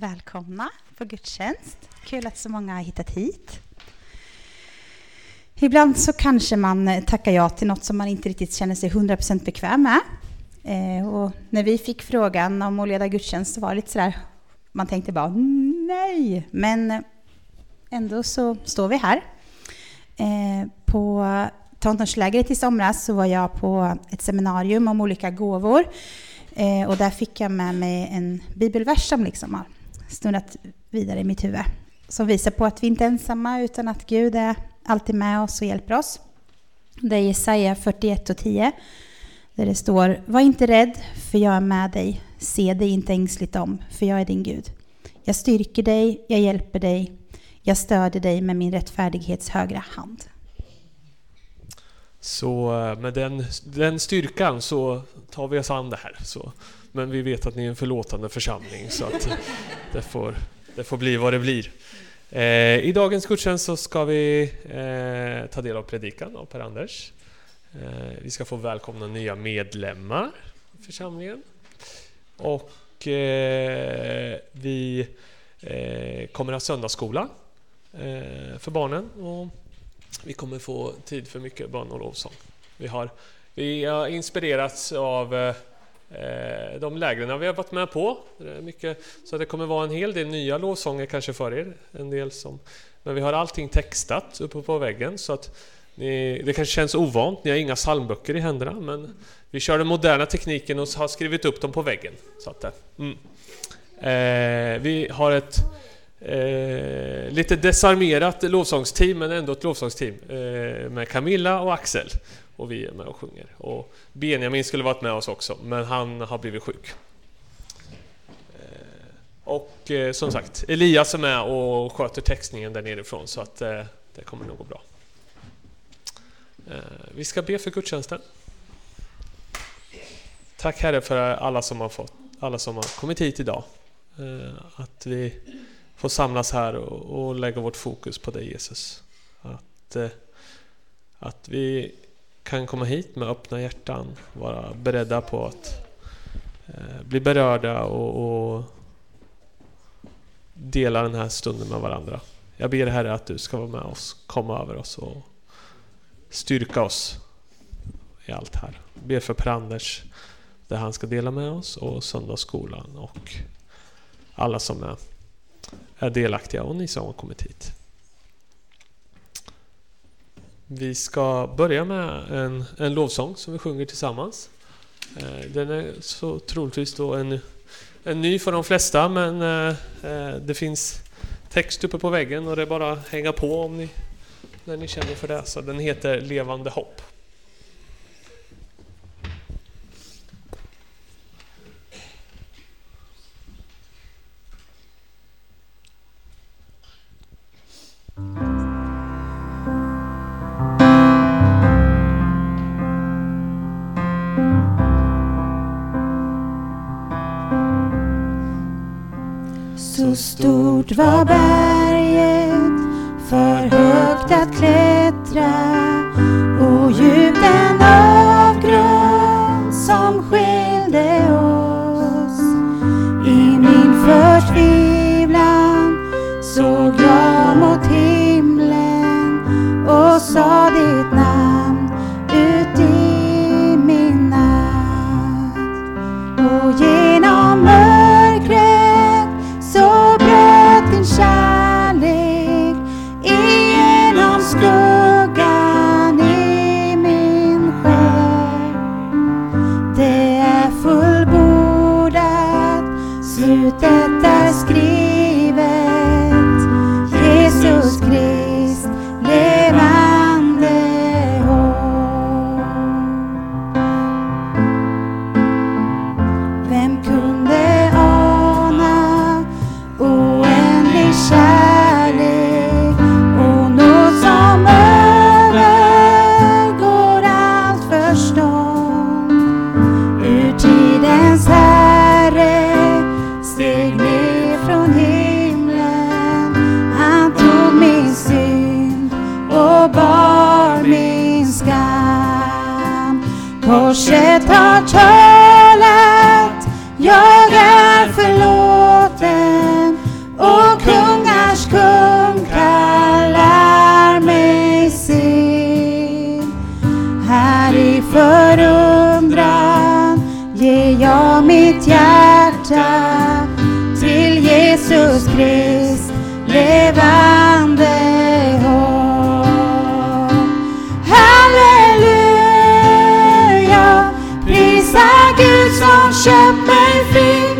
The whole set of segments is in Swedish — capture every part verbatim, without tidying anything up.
Välkomna på gudstjänst. Kul att så många har hittat hit. Ibland så kanske man tackar ja till något som man inte riktigt känner sig hundra procent bekväm med. Eh, och när vi fick frågan om att leda gudstjänst så var det lite sådär, man tänkte bara nej. Men ändå så står vi här. Eh, på tonårslägret i somras så var jag på ett seminarium om olika gåvor. Eh, och där fick jag med mig en bibelvers som liksom har snurrat vidare i mitt huvud. Som visar på att vi inte är ensamma utan att Gud är alltid med oss och hjälper oss. Det är Jesaja fyrtioett och tio. Där det står: var inte rädd, för jag är med dig. Se dig inte ängsligt om, för jag är din Gud. Jag styrker dig, jag hjälper dig. Jag stöder dig med min rättfärdighets högra hand. Så med den, den styrkan så tar vi oss an det här. Så, men vi vet att ni är en förlåtande församling, så att det får, det får bli vad det blir. Eh, I dagens gudstjänst så ska vi eh, ta del av predikan av Per-Anders. Eh, vi ska få välkomna nya medlemmar i församlingen. Och eh, vi eh, kommer ha söndagsskola eh, för barnen. Och vi kommer få tid för mycket bön och lovsång. Vi har, vi har inspirerats av eh, de lägren vi har varit med på. Det är mycket, så det kommer vara en hel del nya lovsånger kanske för er. En del som, men vi har allting textat uppe på väggen, så att ni, det kanske känns ovant. Ni har inga psalmböcker i händerna, men vi kör den moderna tekniken och har skrivit upp dem på väggen. Så att, mm. eh, vi har ett Eh, lite desarmerat lovsångsteam, men ändå ett lovsångsteam eh, med Camilla och Axel, och vi är med och sjunger. Och Benjamin skulle varit med oss också, men han har blivit sjuk. Eh, och eh, som sagt, Elias är med och sköter textningen där nerifrån, så att eh, det kommer nog gå bra. Eh, vi ska be för gudstjänsten. Tack Herre för alla som har fått, alla som har kommit hit idag. Eh, att vi får samlas här och, och lägga vårt fokus på dig, Jesus. Att, eh, att vi kan komma hit med öppna hjärtan, vara beredda på att eh, bli berörda och, och dela den här stunden med varandra. Jag ber Herre att du ska vara med oss, komma över oss och styrka oss i allt här. Jag ber för Per-Anders, där han ska dela med oss, och söndagsskolan och alla som är är delaktiga och ni som har kommit hit. Vi ska börja med en, en lovsång som vi sjunger tillsammans. Den är så troligtvis då en, en ny för de flesta, men eh, det finns text uppe på väggen och det är bara att hänga på om ni, när ni känner för det. Så den heter Levande hopp. Så stort var berget, för högt att klättra, och djup den avgrund som skilde oss. I min förtvivlan såg jag mot himlen och sa ditt namn ut i min natt. Och genom mörkret så bröt din kärlek igenom skuggan i min själ. Det är fullbordat, slutet är skrivet. Jesus Krist, levande hopp. Vem kunde ana oändlig kärlek och nåd som övergår allt förstånd? Ur tidens Herre steg ner från himlen. Han tog min synd och bar min skam. Korset har talat, jag är förlåten. mitt hjärta till Jesus Krist levande hopp. Halleluja, prisa Gud som köpt mig fri.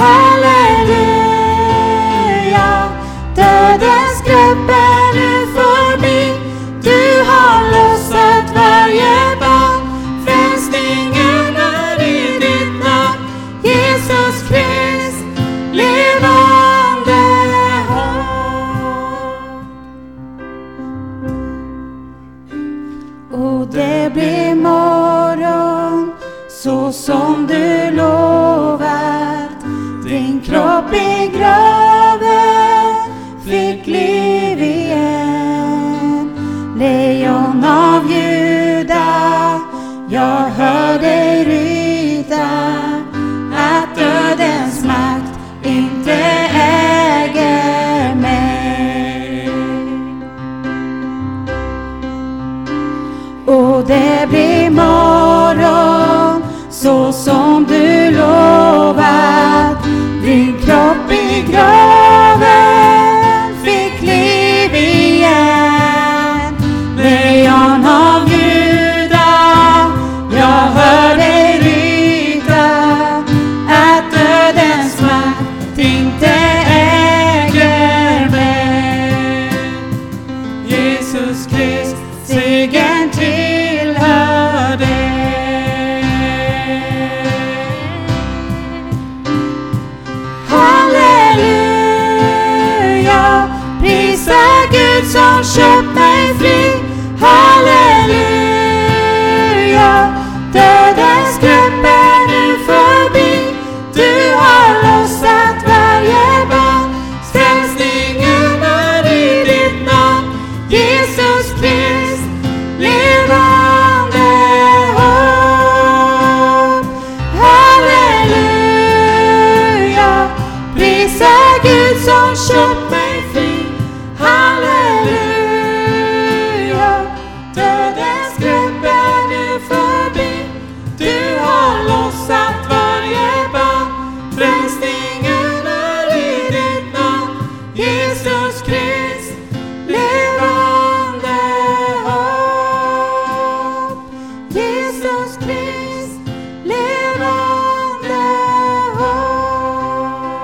Halleluja, dödens grepp är nu förbi. Du har lossat varje band, frälsningen är i ditt namn. Jesus Krist levande hopp. Och det blir morgon så som du lovat. Din kropp i graven fick liv igen. Lejon av Juda, jag hör dig ryta, att dödens makt inte äger mig. Och det blir morgon så som du lovat. Din kropp i graven fick liv igen. Lejon av Juda, jag hör dig ryta, att dödens makt inte äger mig. Jesus Krist, segern tillhör dig. Halleluja, prisa Gud som köpt mig fri. Halleluja, dödens grepp är nu förbi. Du har lossat varje band, frälsningen är i ditt namn. Jesus Krist levande hopp. Halleluja, prisa Gud som köpt mig fri. Halleluja, dödens grepp är nu förbi. Du har lossat varje band, frälsningen är i ditt namn. Jesus Krist levande hopp. Jesus Krist levande hopp.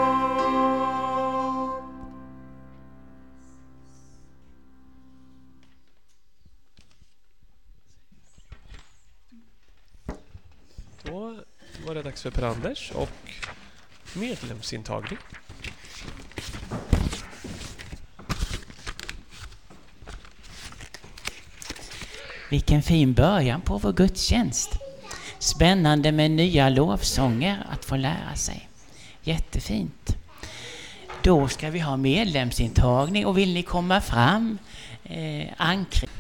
Då var det dags för Per-Anders och medlemsintagning. Vilken fin början på vår gudstjänst. Spännande med nya lovsånger att få lära sig. Jättefint. Då ska vi ha medlemsintagning och vill ni komma fram? Eh, ankring.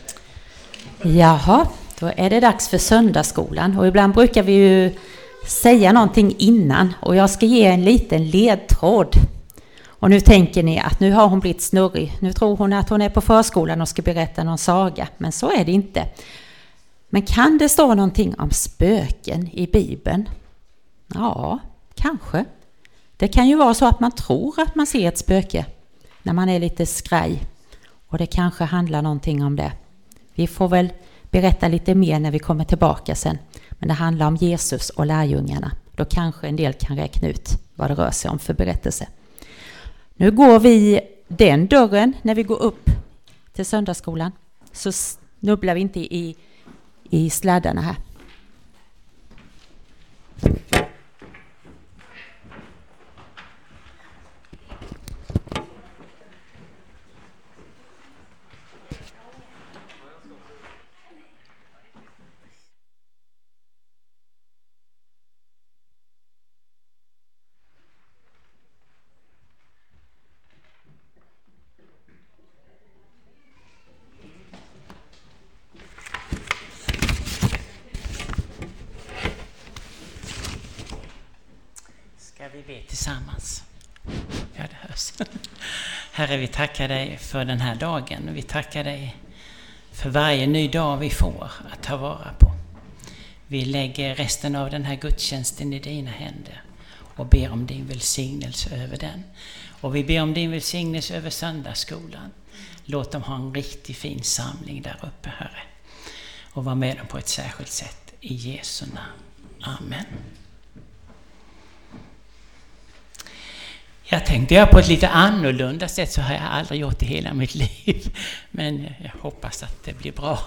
Jaha, då är det dags för söndagsskolan. Och ibland brukar vi ju säga någonting innan. Och jag ska ge en liten ledtråd. Och nu tänker ni att nu har hon blivit snurrig. Nu tror hon att hon är på förskolan och ska berätta någon saga. Men så är det inte. Men kan det stå någonting om spöken i Bibeln? Ja, kanske. Det kan ju vara så att man tror att man ser ett spöke när man är lite skraj. Och det kanske handlar någonting om det. Vi får väl berätta lite mer när vi kommer tillbaka sen. Men det handlar om Jesus och lärjungarna. Då kanske en del kan räkna ut vad det rör sig om för berättelse. Nu går vi den dörren när vi går upp till söndagsskolan. Så snubblar vi inte i, i sladdarna här. Vi ber tillsammans. Ja, det hörs. Herre, vi tackar dig för den här dagen. Vi tackar dig för varje ny dag vi får att ta vara på. Vi lägger resten av den här gudstjänsten i dina händer. och ber om din välsignelse över den. Och vi ber om din välsignelse över söndagsskolan. Låt dem ha en riktigt fin samling där uppe, Herre. Och var med dem på ett särskilt sätt. I Jesu namn. Amen. Jag tänkte göra på ett lite annorlunda sätt, så har jag aldrig gjort det hela mitt liv. Men jag hoppas att det blir bra.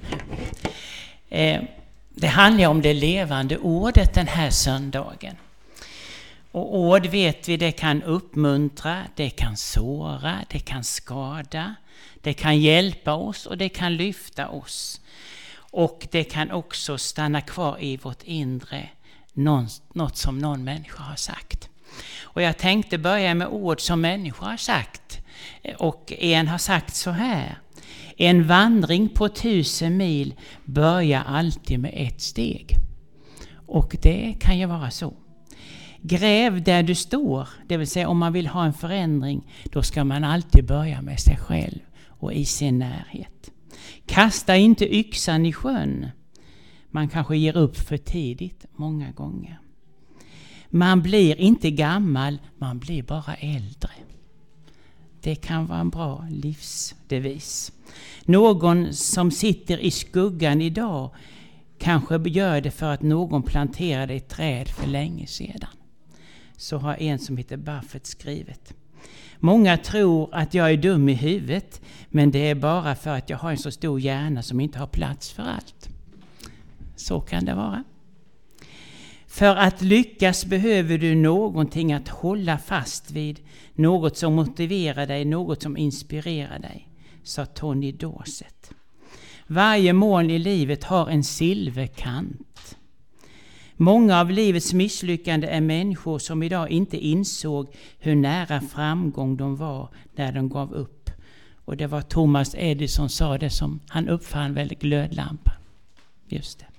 Det handlar om det levande ordet den här söndagen. Och ord vet vi, det kan uppmuntra, det kan såra, det kan skada, det kan hjälpa oss och det kan lyfta oss. Och det kan också stanna kvar i vårt inre, någon, något som någon människa har sagt. Och jag tänkte börja med ord som människor har sagt. Och en har sagt så här: en vandring på tusen mil börjar alltid med ett steg. Och det kan ju vara så. Gräv där du står, det vill säga om man vill ha en förändring, då ska man alltid börja med sig själv och i sin närhet. Kasta inte yxan i sjön. Man kanske ger upp för tidigt många gånger. Man blir inte gammal, man blir bara äldre. Det kan vara en bra livsdevis. Någon som sitter i skuggan idag kanske gör det för att någon planterade ett träd för länge sedan. Så har en som heter Buffett skrivit. Många tror att jag är dum i huvudet, men det är bara för att jag har en så stor hjärna som inte har plats för allt. Så kan det vara. För att lyckas behöver du någonting att hålla fast vid, något som motiverar dig, något som inspirerar dig, sa Tony Dorsett. Varje mål i livet har en silverkant. Många av livets misslyckande är människor som idag inte insåg hur nära framgång de var när de gav upp. Och det var Thomas Edison sa det, som han uppfann väl glödlampan. Just det.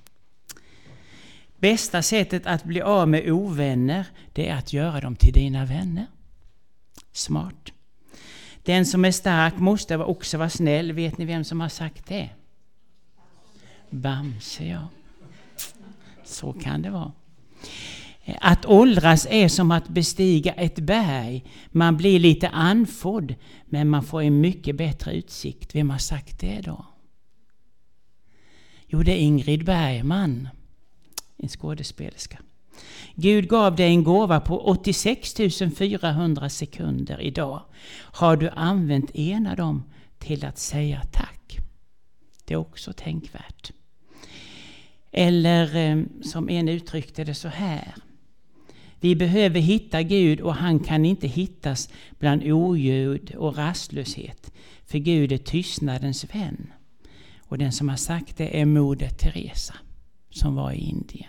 Bästa sättet att bli av med ovänner, det är att göra dem till dina vänner. Smart. Den som är stark måste också vara snäll. Vet ni vem som har sagt det? Bamse, ja. Så kan det vara. Att åldras är som att bestiga ett berg. Man blir lite andfådd, men man får en mycket bättre utsikt. Vem har sagt det då? Jo, det är Ingrid Bergman, en skådespelerska. Gud gav dig en gåva på åttiosex tusen fyrahundra sekunder idag. Har du använt en av dem till att säga tack? Det är också tänkvärt. Eller eh, som en uttryckte det så här. Vi behöver hitta Gud, och han kan inte hittas bland oljud och rastlöshet. För Gud är tystnadens vän. Och den som har sagt det är Moder Teresa, som var i Indien.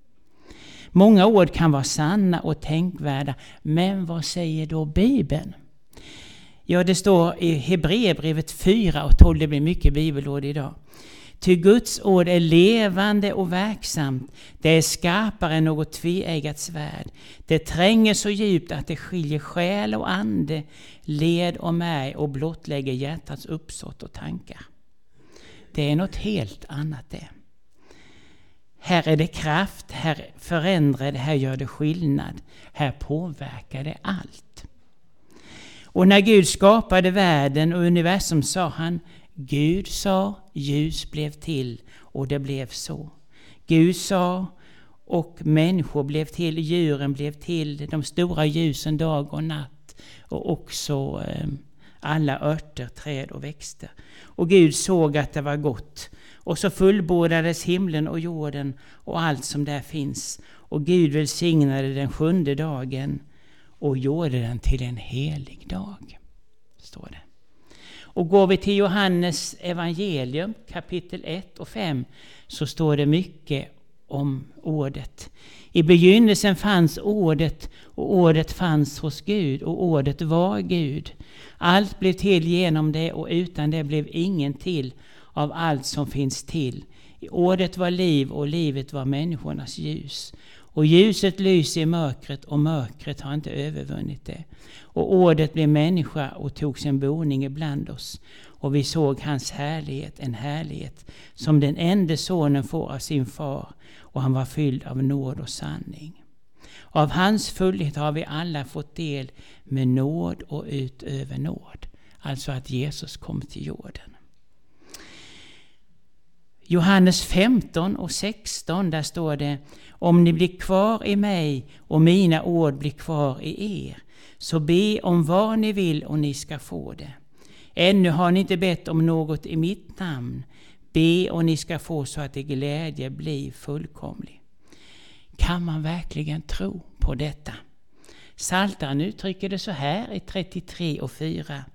Många ord kan vara sanna och tänkvärda, men vad säger då Bibeln? Ja, det står i Hebreerbrevet fyra och tolv, det blir mycket bibelord idag. Ty Guds ord är levande och verksamt. Det är skarpare än något tveeggat svärd. Det tränger så djupt att det skiljer själ och ande, led och märg, och blottlägger hjärtats uppsåt och tankar. Det är något helt annat det. Här är det kraft, här förändrar det, här gör det skillnad. Här påverkar det allt. Och när Gud skapade världen och universum sa han: Gud sa, ljus blev till, och det blev så. Gud sa, och människor blev till, djuren blev till, de stora ljusen dag och natt, och också eh, alla örter, träd och växter. Och Gud såg att det var gott. Och så fullbordades himlen och jorden och allt som där finns. Och Gud välsignade den sjunde dagen och gjorde den till en helig dag, står det. Och går vi till Johannes evangelium kapitel ett och fem, så står det mycket om ordet. I begynnelsen fanns ordet, och ordet fanns hos Gud, och ordet var Gud. Allt blev till genom det, och utan det blev ingen till av allt som finns till. I ordet var liv, och livet var människornas ljus. Och ljuset lyser i mörkret, och mörkret har inte övervunnit det. Och ordet blev människa och tog sin boning ibland oss. Och vi såg hans härlighet, en härlighet som den enda sonen får av sin far. Och han var fylld av nåd och sanning. Av hans fullhet har vi alla fått del med nåd och utöver nåd. Alltså att Jesus kom till jorden. Johannes femton och sexton, där står det: om ni blir kvar i mig och mina ord blir kvar i er, så be om vad ni vill och ni ska få det. Ännu har ni inte bett om något i mitt namn. Be och ni ska få, så att er glädje blir fullkomlig. Kan man verkligen tro på detta? Psaltaren uttrycker det så här i trettiotre och fyra.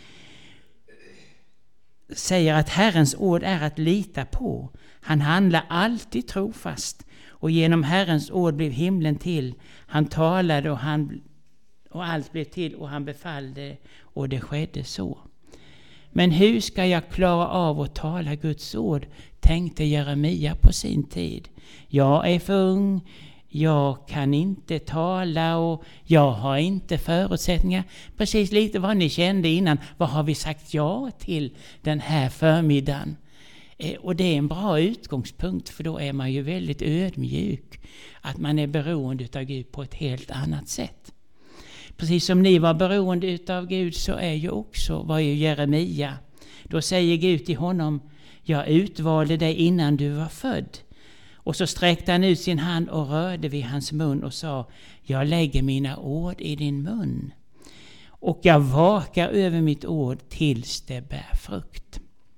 Säger att Herrens ord är att lita på. Han handlar alltid trofast. Och genom Herrens ord blev himlen till. Han talade och, han, och allt blev till, och han befallde, och det skedde så. Men hur ska jag klara av att tala Guds ord, tänkte Jeremia på sin tid. Jag är för ung, jag kan inte tala och jag har inte förutsättningar. Precis lite vad ni kände innan. Vad har vi sagt ja till den här förmiddagen? Eh, och det är en bra utgångspunkt, för då är man ju väldigt ödmjuk. Att man är beroende av Gud på ett helt annat sätt. Precis som ni var beroende av Gud, så är ju också, var ju Jeremia. Då säger Gud till honom: jag utvalde dig innan du var född. Och så sträckte han ut sin hand och rörde vid hans mun och sa: jag lägger mina ord i din mun. Och jag vakar över mitt ord tills det bär frukt.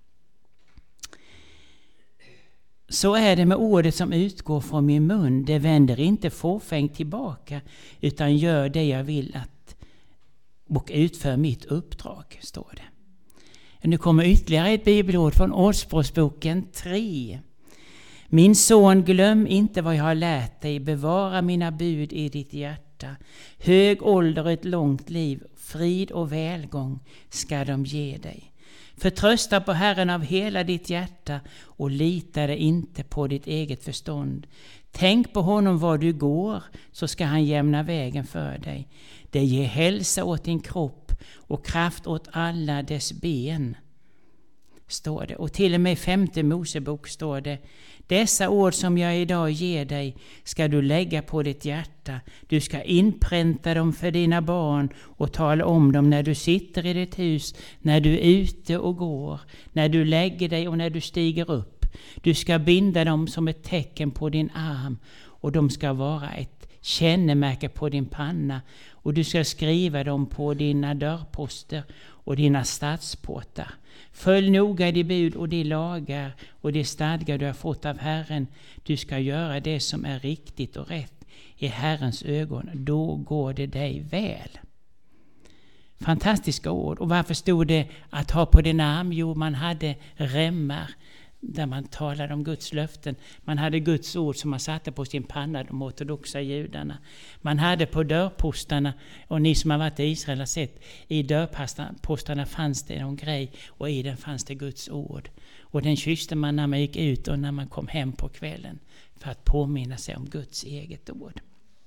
Så är det med ordet som utgår från min mun. Det vänder inte fåfängt tillbaka, utan gör det jag vill att och utför mitt uppdrag, står det. Nu kommer ytterligare ett bibelord från Ordspråksboken tre. Min son, glöm inte vad jag har lärt dig. Bevara mina bud i ditt hjärta. Hög ålder och ett långt liv, frid och välgång ska de ge dig. Förtrösta på Herren av hela ditt hjärta och lita dig inte på ditt eget förstånd. Tänk på honom var du går, så ska han jämna vägen för dig. Det ger hälsa åt din kropp och kraft åt alla dess ben, står det. Och till och med i femte Mosebok står det: dessa ord som jag idag ger dig ska du lägga på ditt hjärta. Du ska inpränta dem för dina barn och tala om dem när du sitter i ditt hus, när du är ute och går, när du lägger dig och när du stiger upp. Du ska binda dem som ett tecken på din arm, och de ska vara ett kännemärke på din panna, och du ska skriva dem på dina dörrposter och dina stadsportar. Följ noga de bud och de lagar och de stadgar du har fått av Herren. Du ska göra det som är riktigt och rätt i Herrens ögon. Då går det dig väl. Fantastiska ord. Och varför stod det att ha på din arm? Jo, man hade remmar där man talade om Guds löften. Man hade Guds ord som man satte på sin panna, de ortodoxa judarna. Man hade på dörrpostarna, och ni som har varit i Israel har sett, i dörrpostarna fanns det någon grej, och i den fanns det Guds ord. Och den kysste man när man gick ut och när man kom hem på kvällen, för att påminna sig om Guds eget ord.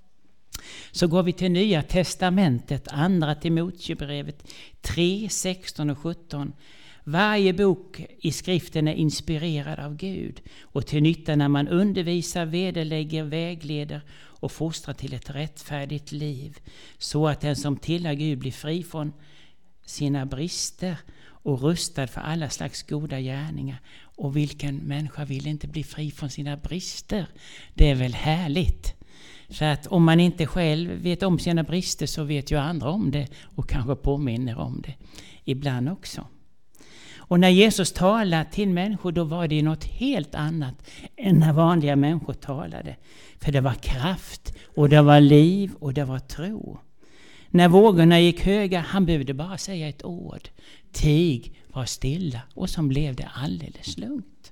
Så går vi till Nya testamentet, andra Timoteusbrevet tre, sexton och sjutton. Varje bok i skriften är inspirerad av Gud och till nytta när man undervisar, vederlägger, vägleder och fostrar till ett rättfärdigt liv, så att den som tillhör Gud blir fri från sina brister och rustad för alla slags goda gärningar. Och vilken människa vill inte bli fri från sina brister? Det är väl härligt? Så att om man inte själv vet om sina brister, så vet ju andra om det och kanske påminner om det ibland också. Och när Jesus talade till människor, då var det något helt annat än när vanliga människor talade. För det var kraft och det var liv och det var tro. När vågorna gick höga, han behövde bara säga ett ord. Tig, var stilla, och så blev det alldeles lugnt.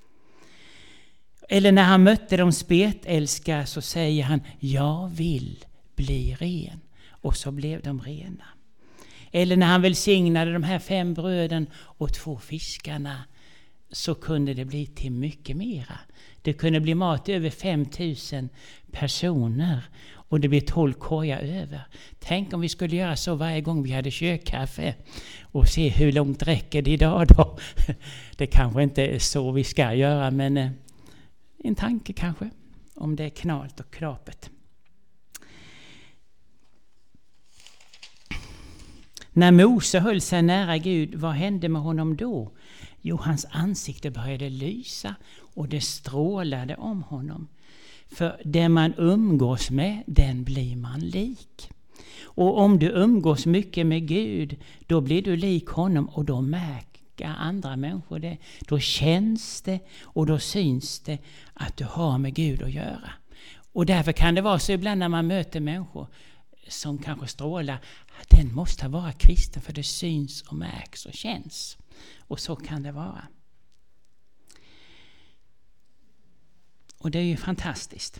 Eller när han mötte de spetälska, så säger han: jag vill bli ren. Och så blev de rena. Eller när han välsignade de här fem bröden och två fiskarna, så kunde det bli till mycket mera. Det kunde bli mat över fem tusen personer, och det blev tolv korgar över. Tänk om vi skulle göra så varje gång vi hade kökkaffe, och se hur långt räcker det idag då. Det kanske inte är så vi ska göra, men en tanke kanske, om det är knalt och knapet. När Mose höll sig nära Gud, vad hände med honom då? Jo, hans ansikte började lysa och det strålade om honom. För det man umgås med, den blir man lik. Och om du umgås mycket med Gud, då blir du lik honom och då märker andra människor det. Då känns det och då syns det att du har med Gud att göra. Och därför kan det vara så ibland när man möter människor som kanske strålar, den måste vara kristen för det syns och märks och känns. Och så kan det vara. Och det är ju fantastiskt.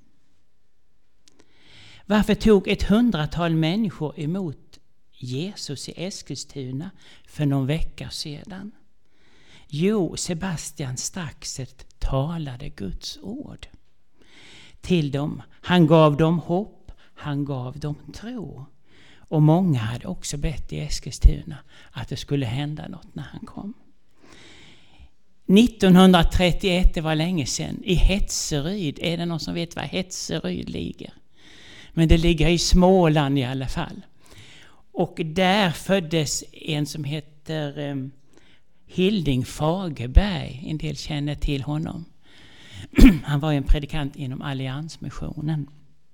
Varför tog ett hundratal människor emot Jesus i Eskilstuna för någon vecka sedan? Jo, Sebastian Staxet talade Guds ord till dem. Han gav dem hopp, han gav dem tro. Och många hade också bett i Eskilstuna att det skulle hända något när han kom. nittonhundratrettioett, det var länge sedan, i Hetseryd. Är det någon som vet var Hetseryd ligger? Men det ligger i Småland i alla fall. Och där föddes en som heter eh, Hilding Fagerberg. En del känner till honom. Han var en predikant inom Alliansmissionen.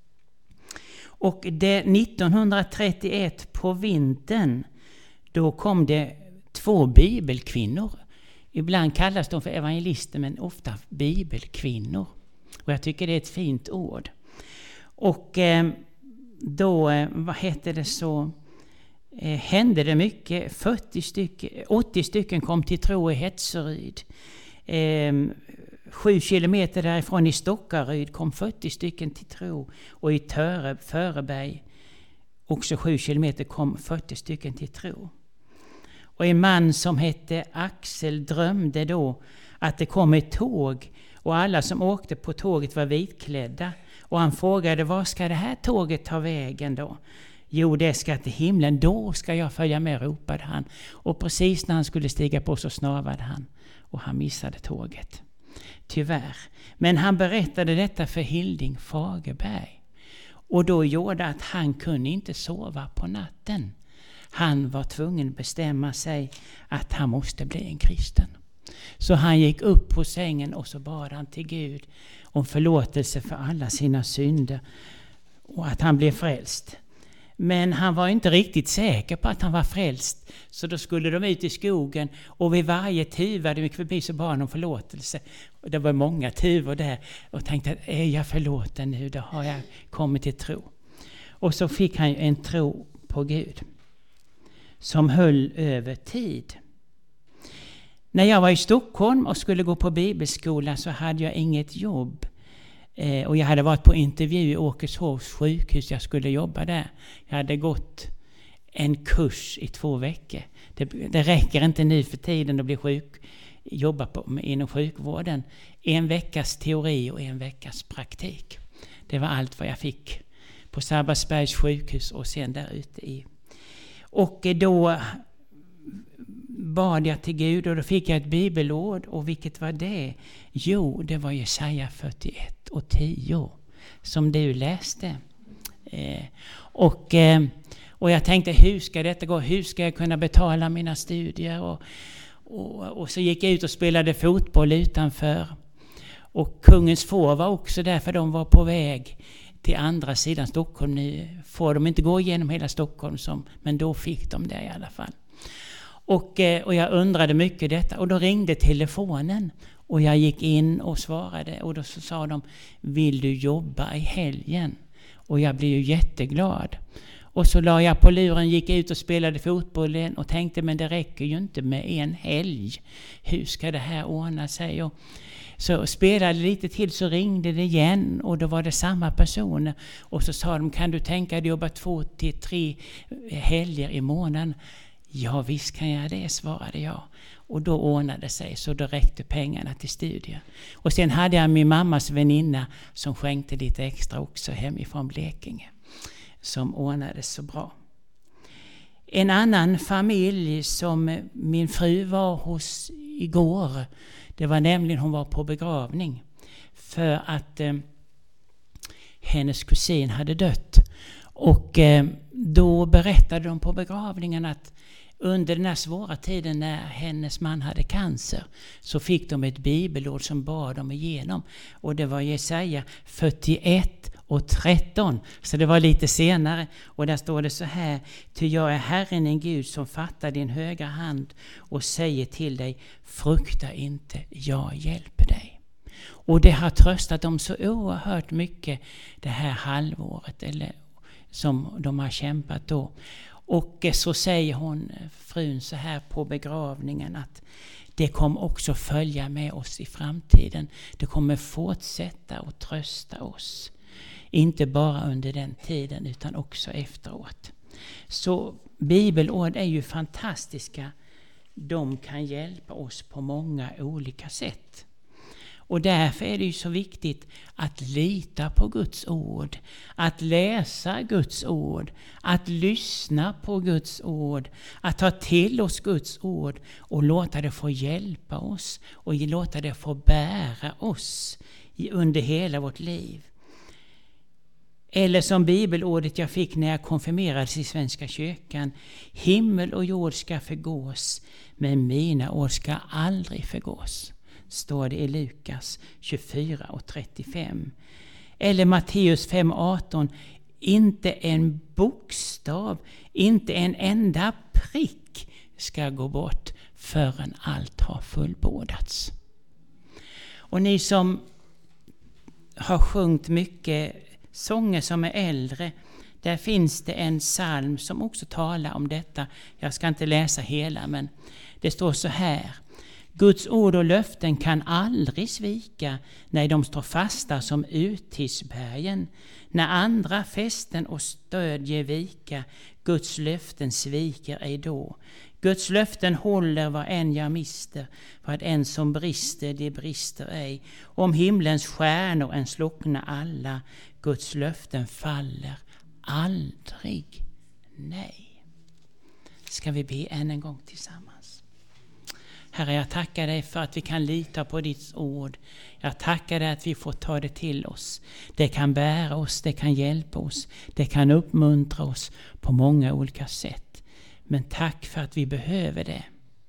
Och det nittonhundratrettioett på vintern, då kom det två bibelkvinnor. Ibland kallas de för evangelister, men ofta bibelkvinnor. Och jag tycker det är ett fint ord. Och eh, då, eh, vad heter det så, eh, hände det mycket. fyrtio stycken, åttio stycken kom till tro i Hetseryd. Eh, sju kilometer därifrån i Stockaryd kom fyrtio stycken till tro. Och i Töre, Föreberg, också sju kilometer, kom fyrtio stycken till tro. Och en man som hette Axel drömde då att det kom ett tåg och alla som åkte på tåget var vitklädda. Och han frågade, var ska det här tåget ta vägen då? Jo, det ska till himlen, då ska jag följa med, ropade han. Och precis när han skulle stiga på så snavade han och han missade tåget. Tyvärr. Men han berättade detta för Hilding Fagerberg. Och då gjorde att han kunde inte sova på natten. Han var tvungen att bestämma sig att han måste bli en kristen. Så han gick upp på sängen och så bad han till Gud om förlåtelse för alla sina synder och att han blev frälst. Men han var inte riktigt säker på att han var frälst. Så då skulle de ut i skogen och vid varje tuva de gick förbi så bad han om förlåtelse. Och det var många tuvor där och tänkte att är jag förlåten nu, då har jag kommit till tro. Och så fick han en tro på Gud som höll över tid. När jag var i Stockholm och skulle gå på bibelskola så hade jag inget jobb. Eh, och jag hade varit på intervju i Åkeshovs sjukhus, jag skulle jobba där. Jag hade gått en kurs i två veckor. Det, det räcker inte nu för tiden att bli sjuk, jobba på, inom sjukvården. En veckas teori och en veckas praktik. Det var allt vad jag fick på Sabbatsbergs sjukhus och sen där ute i. Och då bad jag till Gud och då fick jag ett bibelord. Och vilket var det? Jo, det var Jesaja fyrtioett och tio som du läste. Eh, och, eh, och jag tänkte, hur ska detta gå? Hur ska jag kunna betala mina studier? Och, och, och så gick jag ut och spelade fotboll utanför. Och Kungens får var också där, för de var på väg till andra sidan Stockholm. Nu får de inte gå igenom hela Stockholm, som, men då fick de det i alla fall. Och, och jag undrade mycket detta. Och då ringde telefonen. Och jag gick in och svarade. Och då så sa de, vill du jobba i helgen? Och jag blev ju jätteglad. Och så la jag på luren, gick ut och spelade fotbollen. Och tänkte, men det räcker ju inte med en helg. Hur ska det här ordna sig? Och så spelade lite till, så ringde det igen. Och då var det samma personer. Och så sa de, kan du tänka dig jobba två till tre helger i månaden? Ja, visst kan jag det, svarade jag. Och då ordnade sig, så då räckte pengarna till studier. Och sen hade jag min mammas väninna som skänkte lite extra också hemifrån Blekinge. Som ordnade så bra. En annan familj som min fru var hos igår. Det var nämligen, hon var på begravning. För att eh, hennes kusin hade dött. Och eh, då berättade de på begravningen att under den här svåra tiden när hennes man hade cancer så fick de ett bibelord som bad dem igenom. Och det var Jesaja fyrtioett och tretton. Så det var lite senare. Och där står det så här: ty jag är Herren din Gud som fattar din högra hand och säger till dig, frukta inte, jag hjälper dig. Och det har tröstat dem så oerhört mycket det här halvåret eller som de har kämpat då. Och så säger hon, frun, så här på begravningen att det kommer också följa med oss i framtiden. Det kommer fortsätta och trösta oss. Inte bara under den tiden utan också efteråt. Så bibelord är ju fantastiska. De kan hjälpa oss på många olika sätt. Och därför är det ju så viktigt att lita på Guds ord, att läsa Guds ord, att lyssna på Guds ord, att ta till oss Guds ord och låta det få hjälpa oss och låta det få bära oss under hela vårt liv. Eller som bibelordet jag fick när jag konfirmerades i Svenska kyrkan: himmel och jord ska förgås, men mina ord ska aldrig förgås. Står det i Lukas tjugofyra och trettiofem. Eller Matteus fem arton: inte en bokstav, inte en enda prick ska gå bort förrän allt har fullbordats. Och ni som har sjungit mycket sånger som är äldre, där finns det en psalm som också talar om detta. Jag ska inte läsa hela, men det står så här: Guds ord och löften kan aldrig svika när de står fasta som uttisbergen. När andra fästen och stöd ger vika, Guds löften sviker ej då. Guds löften håller vad än jag mister, vad än som brister, det brister ej. Om himlens stjärnor än slockna alla, Guds löften faller aldrig, nej. Ska vi be än en gång tillsammans? Herre, jag tackar dig för att vi kan lita på ditt ord. Jag tackar dig att vi får ta det till oss. Det kan bära oss, det kan hjälpa oss, det kan uppmuntra oss på många olika sätt. Men tack för att vi behöver det.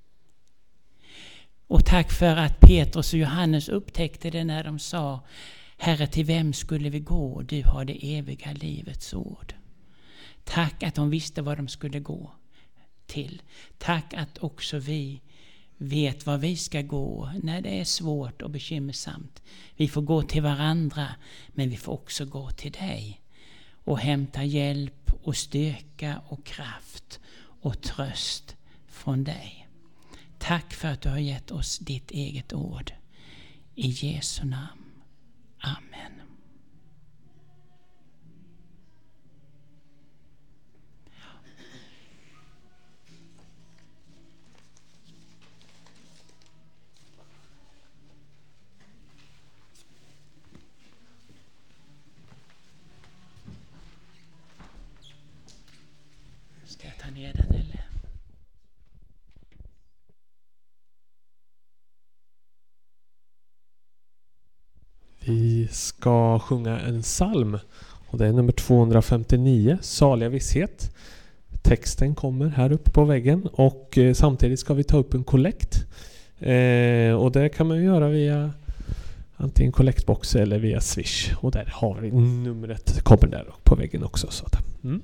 Och tack för att Petrus och Johannes upptäckte det när de sa: Herre, till vem skulle vi gå? Du har det eviga livets ord. Tack att de visste vad de skulle gå till. Tack att också vi vet vad vi ska gå när det är svårt och bekymmersamt. Vi får gå till varandra, men vi får också gå till dig och hämta hjälp och styrka och kraft och tröst från dig. Tack för att du har gett oss ditt eget ord. I Jesu namn. Amen. Ska jag ta ner den eller? Vi ska sjunga en psalm och det är nummer tvåhundrafemtionio, Saliga visshet. Texten kommer här uppe på väggen och eh, samtidigt ska vi ta upp en kollekt. Eh, och det kan man göra via antingen kollektbox eller via Swish. Och där har vi numret, kommer där på väggen också. Så att, mm.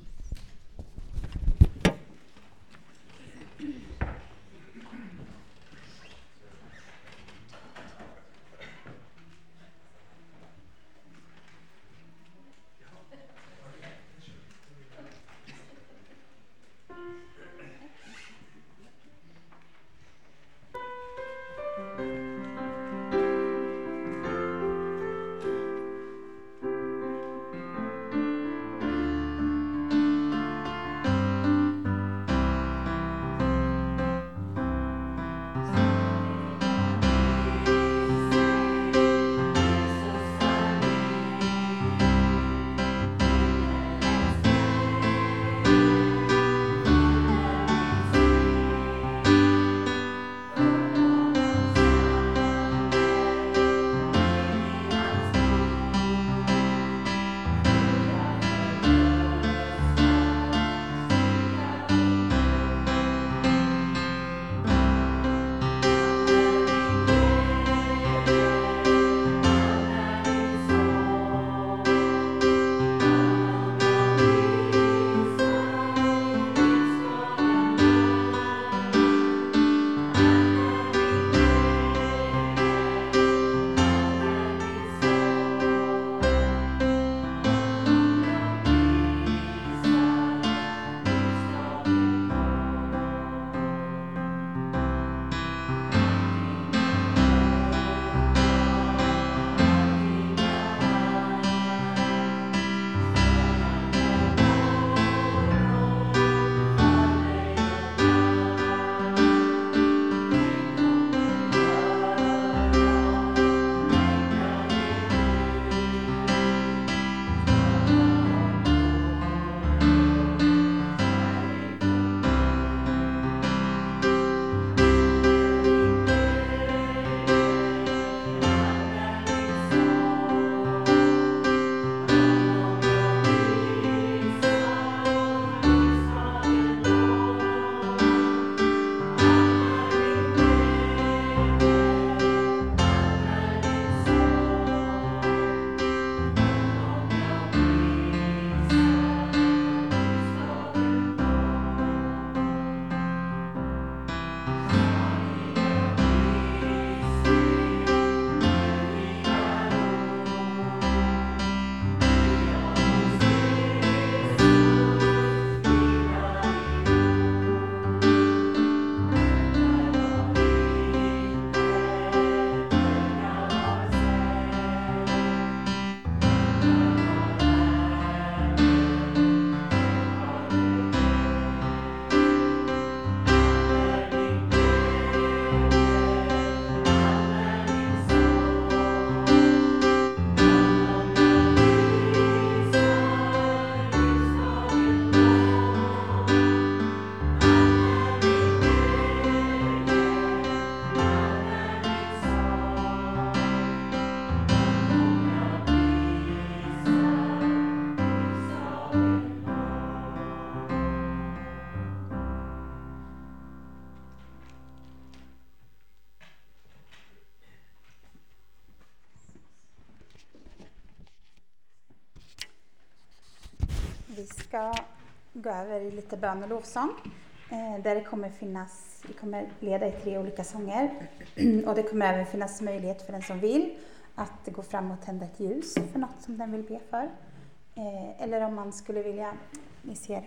Vi ska gå över i lite bön och lovsång. Eh, där det kommer finnas, vi kommer leda i tre olika sånger. Och det kommer även finnas möjlighet för den som vill att gå fram och tända ett ljus för något som den vill be för. Eh, eller om man skulle vilja, ni ser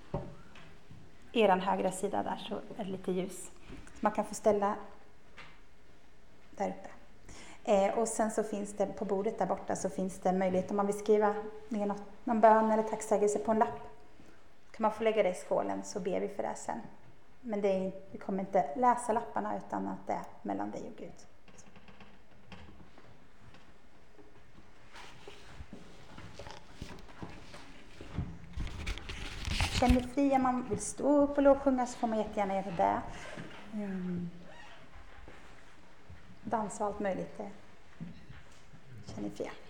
eran högra sida där så är det lite ljus. Så man kan få ställa där uppe. Eh, och sen så finns det på bordet där borta så finns det möjlighet om man vill skriva ner något, någon bön eller tacksägelse på en lapp. Kan man få lägga det i skålen så ber vi för det sen. Men det är, vi kommer inte läsa lapparna utan att det är mellan dig och Gud. Känn dig fri om man vill stå upp och lovsjunga så får man jättegärna göra det. Mm. Dansa och allt möjligt. Känn dig fria.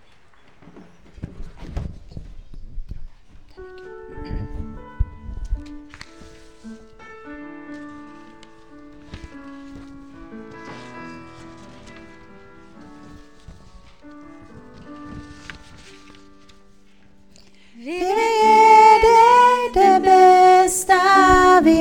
Vi ger dig det bästa vi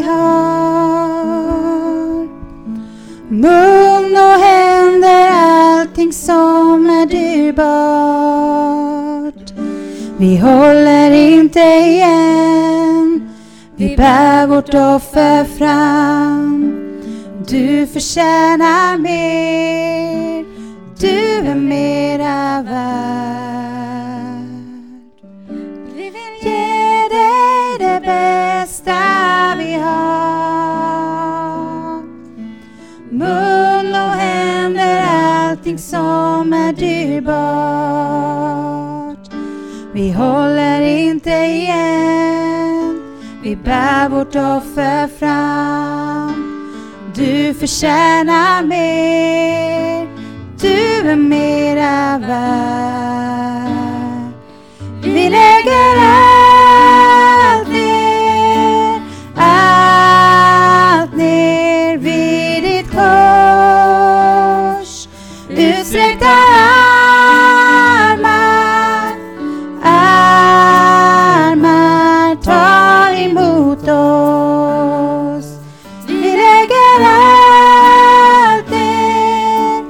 har. Mun och händer, allting som är dyrbart. Vi håller inte igen. Vi bär vårt offer fram. Du förtjänar mer. Du är mera värd. Vi vill ge dig det bästa vi har. Mun och händer, allting som är dyrbart. Vi håller inte igen. Vi bär vårt offer fram. Du förtjänar mer. Du är mera värd. Vi lägger allt ner, allt ner vid ditt kors. Utsträckta armar, armar tar emot oss. Vi lägger allt ner,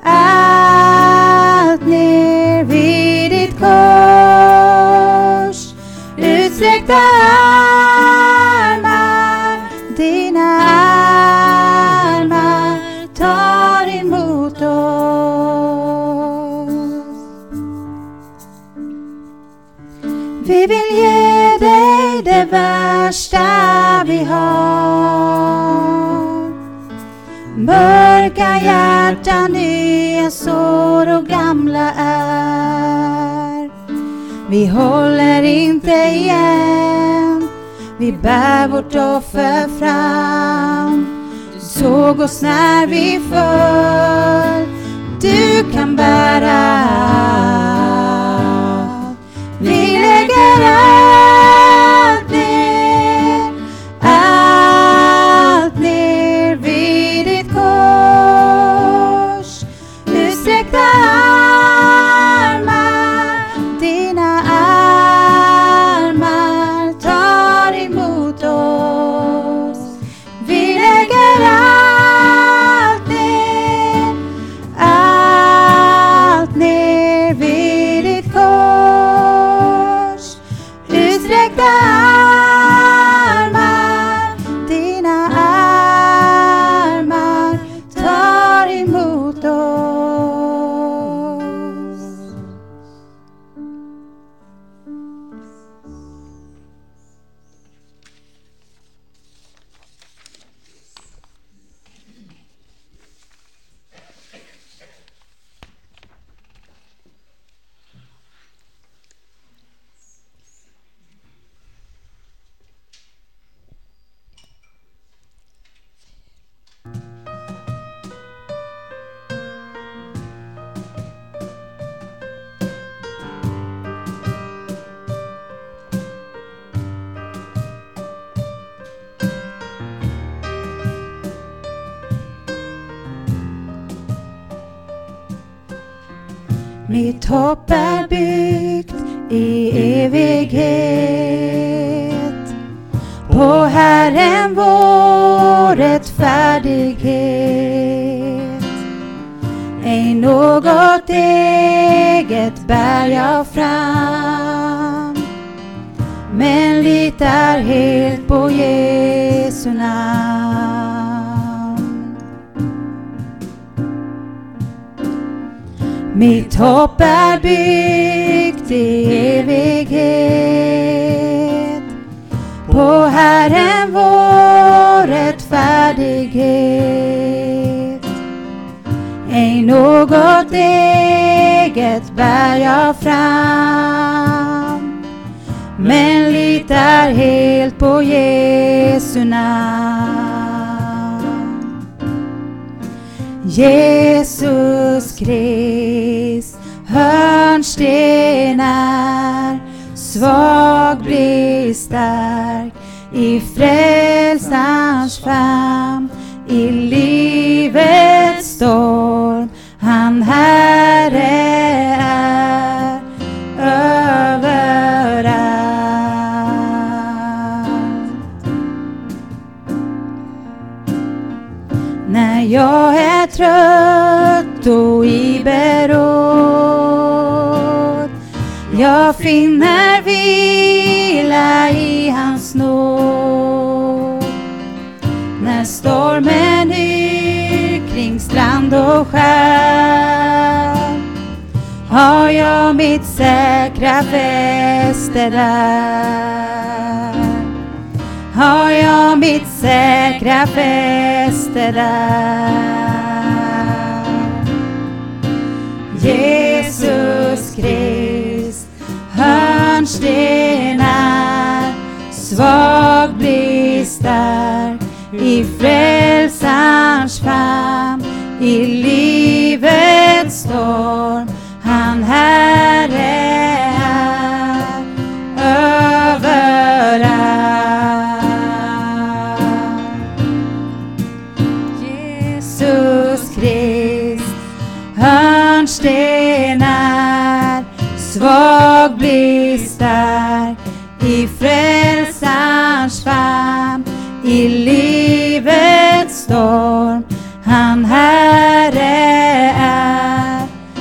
allt ner vid ditt kors. Utsträckta armar, dina armar tar emot oss. Vi vill ge dig det värsta vi har. Mörka hjärtan, nya sår och gamla är. Vi håller inte igen. Vi bär vårt offer fram. Du såg oss när vi föll. Du kan bära allt. Vi lägger allt ner, allt ner vid ditt kors. Utsträckta armar, dina armar tar emot oss. Vi lägger allt ner, allt ner vid ditt kors. Utsträckta armar, dina armar tar emot oss. Mitt hopp är byggt i evighet. På Herren vår rättfärdighet. Ej något eget bär jag fram, men litar helt på Jesu namn. Mitt hopp är byggt i evighet. På Herren vår rättfärdighet. Ej något eget bär jag fram, men litar helt på Jesu namn. Jesus Krist, hörnsten är, svag blir stark i frälsarens famn. I livets storm han Herre är överallt. När jag är trött och i beråd, jag finner vila i hans nåd. När stormen yr kring strand och skär, har jag mitt säkra fäste där. Har jag mitt säkra fäste där. Jesus Krist, hörnsten är, svag blir stark i frälsarens famn. I livets storm han Herre är överallt. Jesus Krist, hörnsten är, svag blir stark i frälsarens famn. I livets storm han Herre är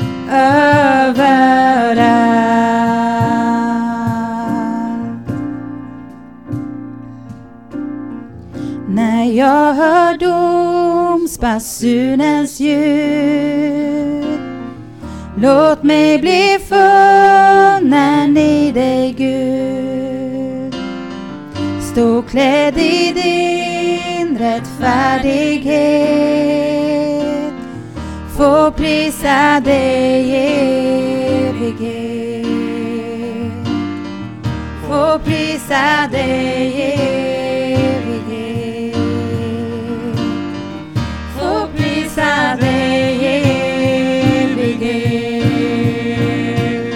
överallt. När jag hör domsbasunens ljud, låt mig bli funnen i dig Gud. Stå klädd i din rättfärdighet, få prisa dig i evighet. Få prisa dig i evighet. Få prisa dig i evighet.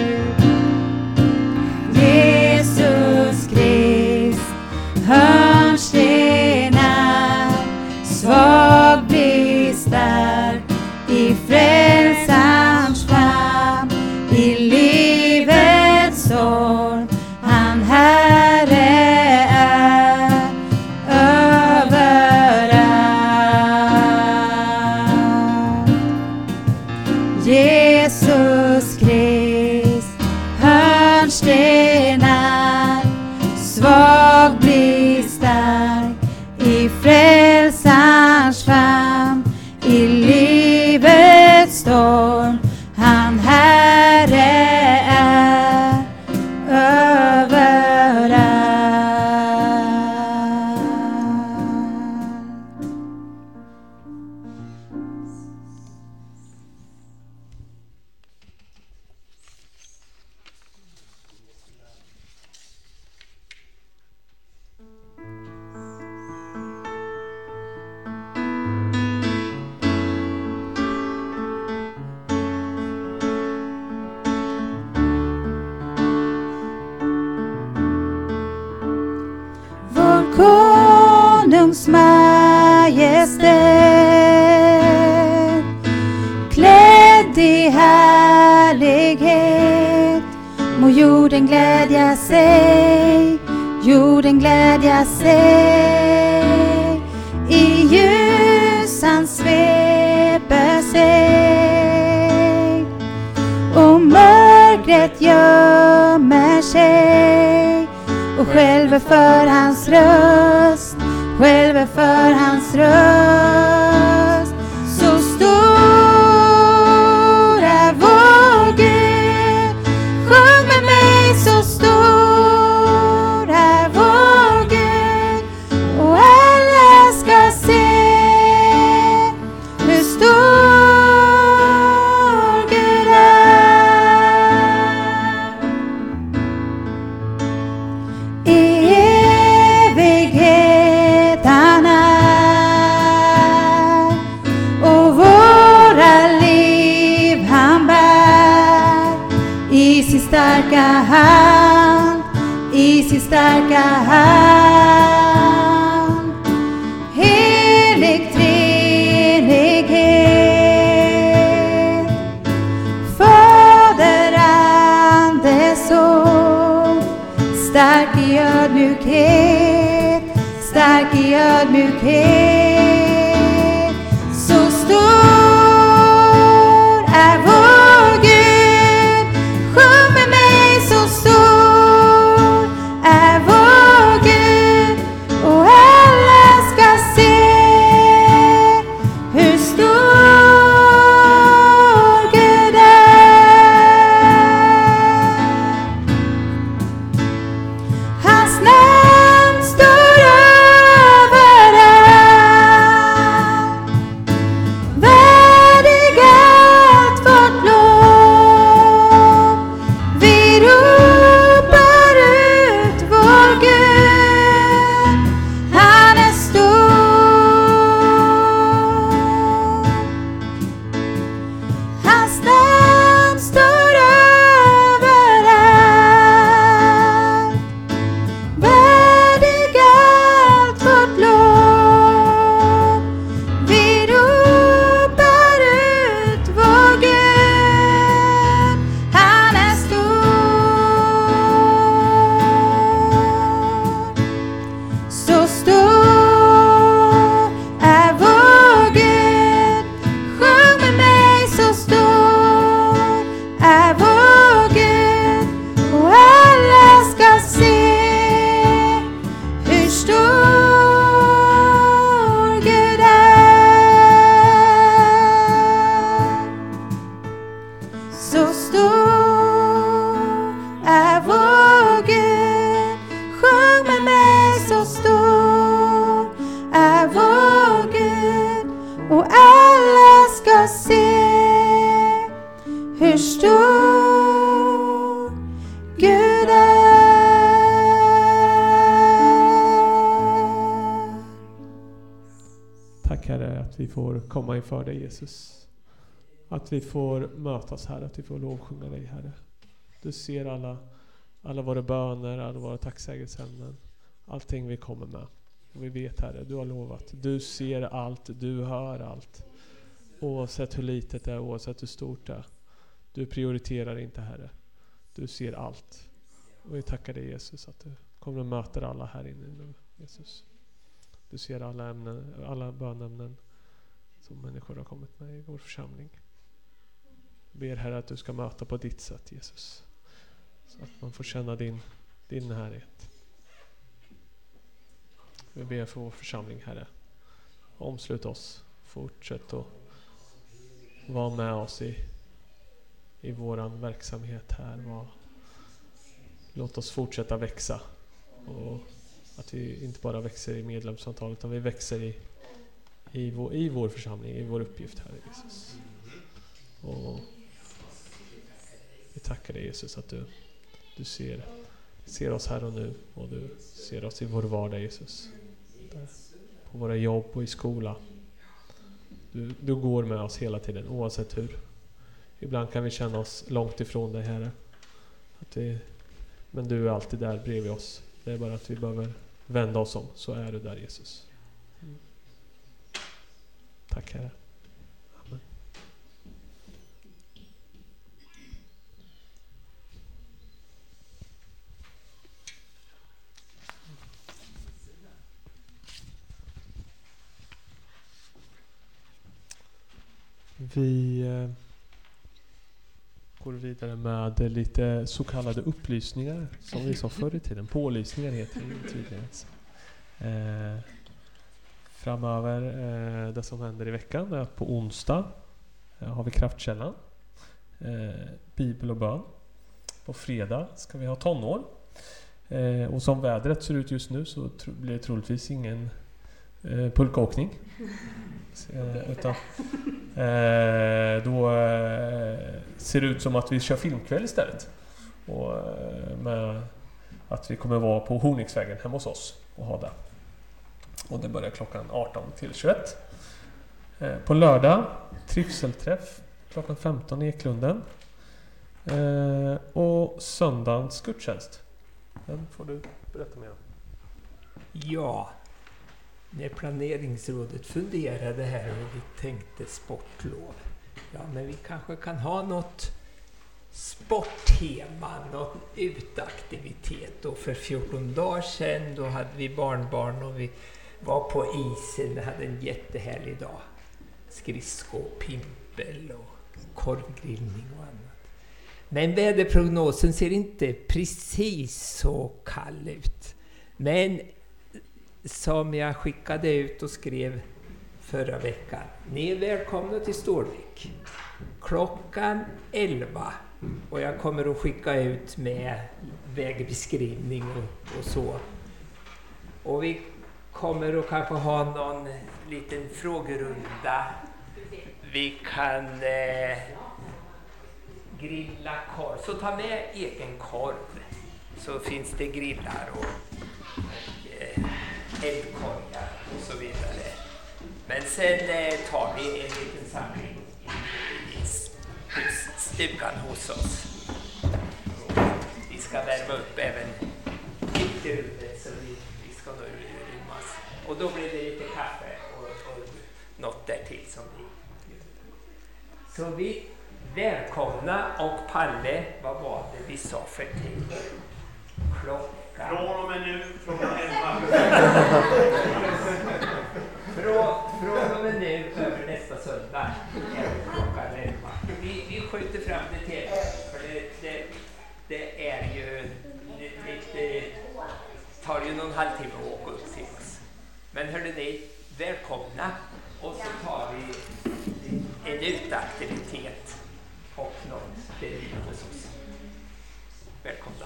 Jesus Krist, hörnsten är, svag blir stark i frälsarens famn. I livets storm han Herre är överallt. Jesus Krist, hörnsten är, svag blir stark i frälsarens famn. I livets storm han Herre är överallt. Konungs majestät, klädd i härlighet, må jorden glädja sig, jorden glädja sig, i ljus han sveper sig, och mörkret gömmer sig, och själv för hans röst, själv för hans röst. Så stor är vår Gud, sjung med mig, så stor är vår Gud, och alla ska se hur stor Gud är. I evighet han är, och våra liv han bär i sin starka hand, i sin starka hand. Helig treenighet, Fader, Ande, Son, stark i ödmjukhet, stark i ödmjukhet. Så stor är vår Gud, sjung med mig, så stor är vår Gud, och alla ska se hur stor Gud är. Hans namn står över allt, värdig allt vårt lov. Vi ropar ut vår Gud, han är stor. Hans namn står över allt, värdig allt vårt lov. Vi ropar ut vår Gud, han är stor. Så stor är vår Gud, sjung med mig, så stor är vår Gud, och alla ska se hur stor Gud är. Så stor är vår Gud, sjung med mig, så stor är vår Gud, och alla ska se hur stor Gud är. Tack Herre att vi får komma inför dig Jesus. Att vi får mötas här, att vi får lovsjunga dig Herre. Du ser alla, alla våra böner, alla våra tacksägelseämnen. Allting vi kommer med. Och vi vet Herre, du har lovat. Du ser allt, du hör allt. Oavsett hur litet det är, oavsett hur stort det är. Du prioriterar inte Herre. Du ser allt. Och vi tackar dig Jesus att du kommer att möta alla här inne nu Jesus. Du ser alla ämnen, alla bönämnen som människor har kommit med i vår församling. Ber Herre att du ska möta på ditt sätt Jesus. Så att man får känna din, din närhet. Vi ber för vår församling Herre. Omslut oss. Fortsätt att vara med oss i, i våran verksamhet här. Var, låt oss fortsätta växa. Och att vi inte bara växer i medlemsantalet utan vi växer i, i, vår, i vår församling, i vår uppgift här Jesus. Och vi tackar dig Jesus att du, du ser, ser oss här och nu och du ser oss i vår vardag Jesus. Där, på våra jobb och i skola. Du, du går med oss hela tiden oavsett hur. Ibland kan vi känna oss långt ifrån dig Herre. Att vi, men du är alltid där bredvid oss. Det är bara att vi behöver vända oss om, så är du där Jesus. Mm. Tack Herre. Amen. vi eh, går vidare med lite så kallade upplysningar som vi sa förr i tiden. Pålysningar heter det tydligen. Eh, framöver, eh, det som händer i veckan är att på onsdag eh, har vi kraftkällan, eh, bibel och bön. På fredag ska vi ha tonår. Eh, och som vädret ser ut just nu så tro, blir det troligtvis ingen eh, pulkåkning. Eh, utan eh, då eh, ser det ut som att vi kör filmkväll istället. Och eh, med att vi kommer vara på Hornviksvägen hemma hos oss och ha det. Och det börjar klockan arton till tjugoett. Eh, på lördag trivselträff klockan femton i Eklunden. Eh, och söndagens gudstjänst. Den får du berätta mer om. Ja, när planeringsrådet funderade här och vi tänkte sportlov. Ja, men vi kanske kan ha något sporttema, någon utaktivitet. Och för fjorton dagar sedan då hade vi barnbarn och vi var på isen. Vi hade en jättehärlig dag. Skridsko, pimpel och korvgrillning och annat. Men väderprognosen ser inte precis så kall ut. Men som jag skickade ut och skrev förra veckan. Ni är välkomna till Stålvik. Klockan elva. Och jag kommer att skicka ut med vägbeskrivning och, och så. Och vi kommer att kanske ha någon liten frågerunda. Vi kan eh, grilla korv. Så ta med egen korv. Så finns det grillar och, och eh, eldkorgar och så vidare. Men sen eh, tar vi en liten samling i, i stugan hos oss. Och vi ska värma upp även ytterrummet så vi, vi ska nog rymmas. Och då blir det lite kaffe och, och något där till som vi gör. Så vi välkomna och Palle, vad var det vi sa för tid? Klockan. Från och med nu, klockan elva. Från, från och med nu över nästa söndag. Klockan elva. Vi, vi skjuter fram det till för det, det, det är ju lite, tar ju någon halvtimme att åka upp till oss. Men hörde ni, välkomna och så tar vi en utaktivitet och något berika hos oss. Välkomna.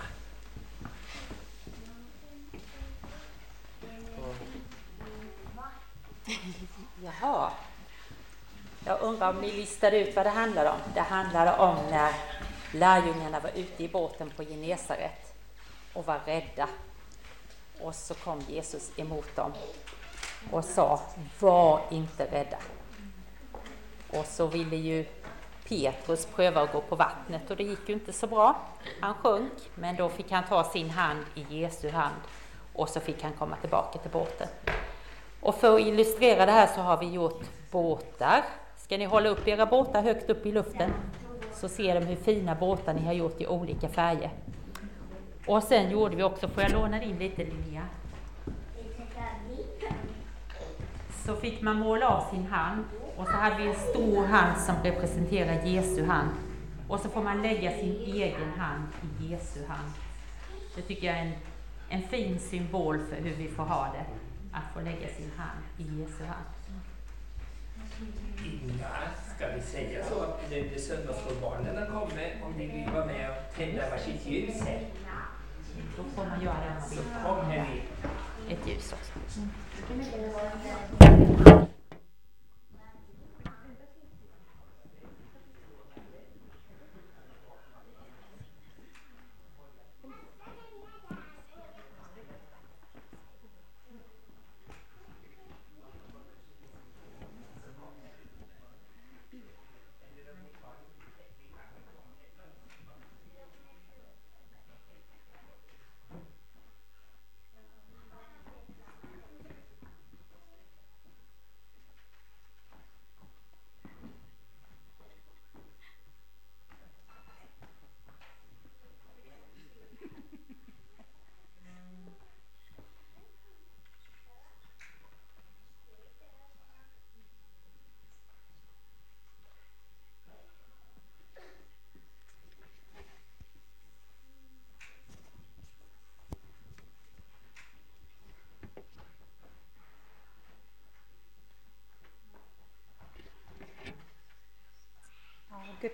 Jaha. Jag undrar om ni listade ut vad det handlar om. Det handlar om när lärjungarna var ute i båten på Genesaret och var rädda. Och så kom Jesus emot dem och sa, var inte rädda. Och så ville ju Petrus pröva att gå på vattnet och det gick ju inte så bra. Han sjönk, men då fick han ta sin hand i Jesu hand och så fick han komma tillbaka till båten. Och för att illustrera det här så har vi gjort båtar. Ska ni hålla upp era båtar högt upp i luften så ser de hur fina båtar ni har gjort i olika färger. Och sen gjorde vi också, får jag låna in lite Linnea? Så fick man måla av sin hand och så hade vi en stor hand som representerar Jesu hand. Och så får man lägga sin egen hand i Jesu hand. Det tycker jag är en, en fin symbol för hur vi får ha det. Att få lägga sin hand i Jesu hand. Inga, ska vi säga så att nu när söndagsbarnen kommer, om ni vill vara med och tända varsitt ljus här. Då får man göra det. Så kom här ner. Ett ljus också.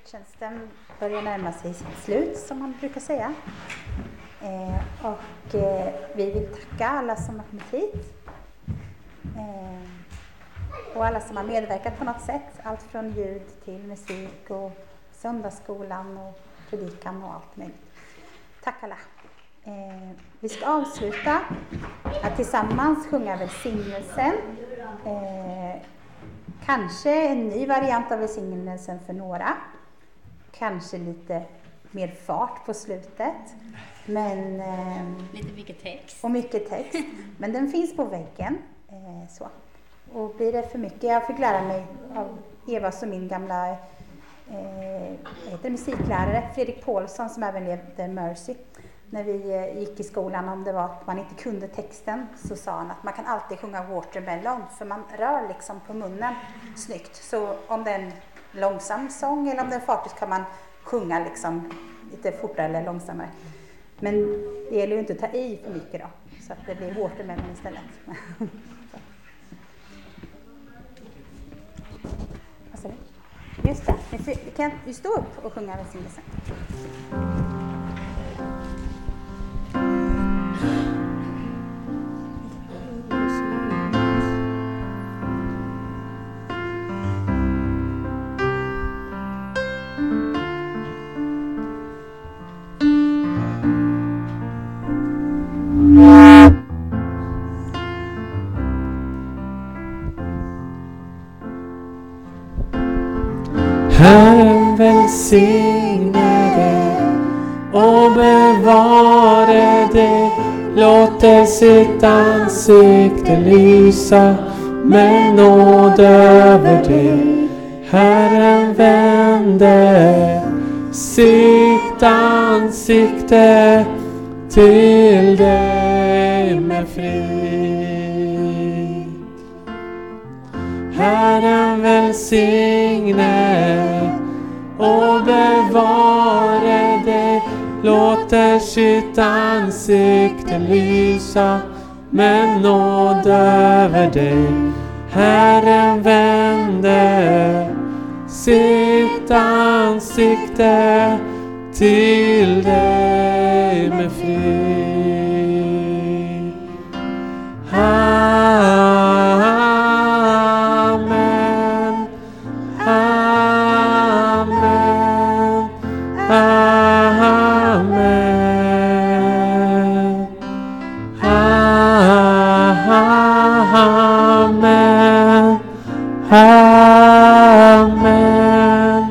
Gudstjänsten börjar närma sig sitt slut, som man brukar säga. Eh, och eh, vi vill tacka alla som har kommit hit. Eh, och alla som har medverkat på något sätt. Allt från ljud till musik och söndagsskolan och predikan och allt möjligt. Tack alla. Eh, vi ska avsluta att tillsammans sjunga välsignelsen. Eh, kanske en ny variant av välsignelsen för några. Kanske lite mer fart på slutet. Men, eh, Lite mycket text. och mycket text. Men den finns på väggen. Eh, så. Och blir det för mycket, jag fick lära mig av Eva som min gamla eh, heter musiklärare, Fredrik Paulsson, som även levde Mercy. När vi eh, gick i skolan, om det var att man inte kunde texten, så sa han att man kan alltid sjunga Watermelon, för man rör liksom på munnen snyggt. Så om det är en långsam sång eller om det är fartigt kan man sjunga liksom lite fortare eller långsammare. Men det gäller ju inte att ta i för mycket då, så att det blir Watermelon istället. Just det, vi kan vi stå upp och sjunga välsignelsen. Herren välsigne dig och bevare dig. Låter sitt ansikte lysa med nåd över dig. Herren vände sitt ansikte till dig med frid. Herren välsigne och bevare dig. Låter sitt ansikte lysa med nåd över dig. Herren vände sitt ansikte till dig med frid. Amen. Amen. Amen. Amen. Amen.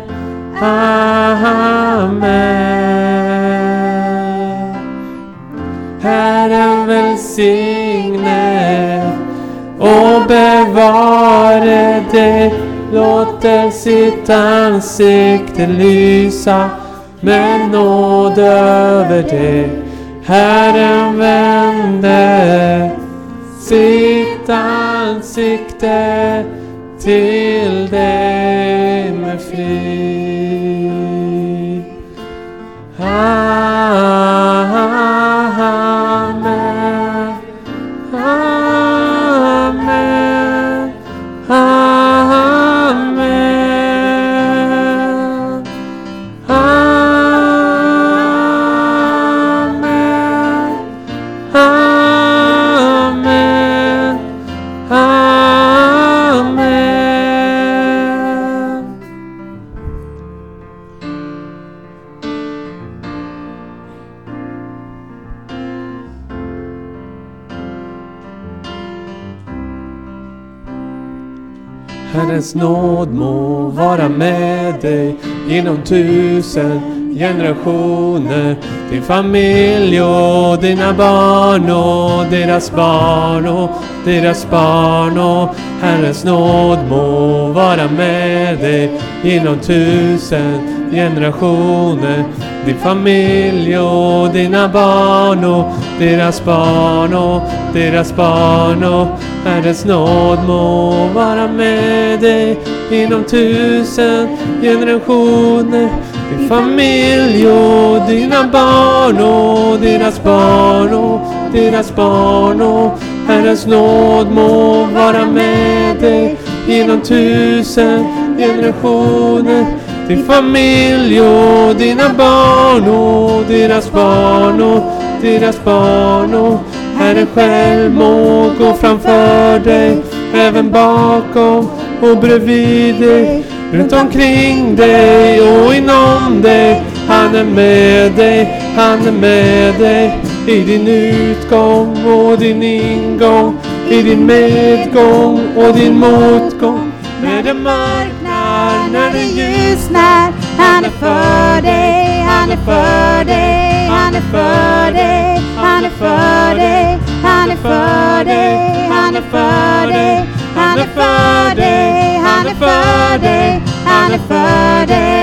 Amen. Herren välsigne och bevare dig. Låter sitt ansikte lysa med nåd över dig. Herren vände sitt ansikte till dig med frid. Amen. Amen. Amen. Amen. Amen. Amen. Herrens nåd må vara med dig genom tusen generationer. Din familj och dina barn och deras barn och deras barn. Och Herrens nåd må vara med dig genom tusen generationer. Din familj och dina barn och deras barn och deras barn. Och Herrens nåd må vara med dig inom tusen generationer. Din familj och dina barn och deras barn och deras barn. Och Herrens nåd må vara med dig inom tusen generationer. din familj och dina barn och deras barn och deras barn och Herren själv må gå framför dig, även bakom och bredvid dig, runt omkring dig och inom dig. Han är med dig, han är med dig i din utgång och din ingång, i din medgång och din motgång. När det mörknar, när det ljusnar, han är för dig, han är för dig, han är för dig, han är för dig, han är för dig, han är för dig, han är för dig, han är för dig, han är för dig.